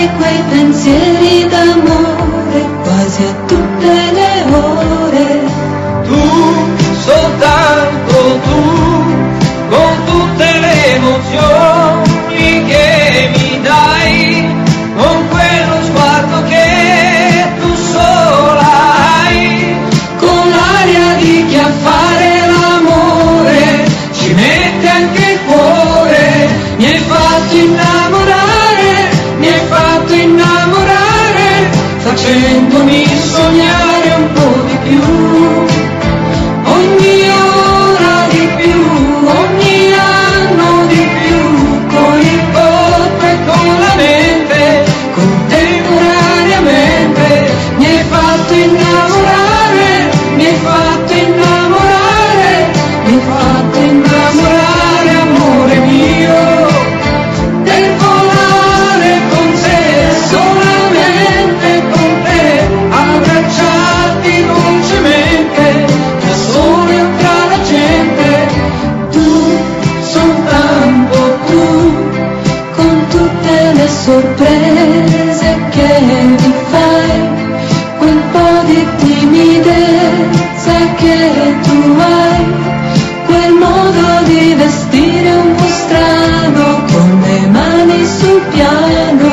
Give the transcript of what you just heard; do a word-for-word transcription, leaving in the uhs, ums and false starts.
di quei pensieri d'amore quasi a tutte le ore. Tu, soltanto tu, con tutte le emozioni che mi dai, con quello sguardo che tu sola hai, con l'aria di chi a fare l'amore ci mette anche il cuore. Mi hai fatto innamorare, mi hai fatto innamorare, facendomi sognare un po' di più. Ogni ora di più, ogni anno di più, con il corpo e con la mente, contemporaneamente. Mi hai fatto innamorare, mi hai fatto innamorare, mi hai fatto innamorare, amore mio, del volare con te, solamente con te, abbracciarti dolcemente, da soli o tra la gente. Tu, soltanto tu, con tutte le sorprese che mi fai, quel po' di timidezza che tu hai, quel modo di vestire un po' strano, con le mani sul piano.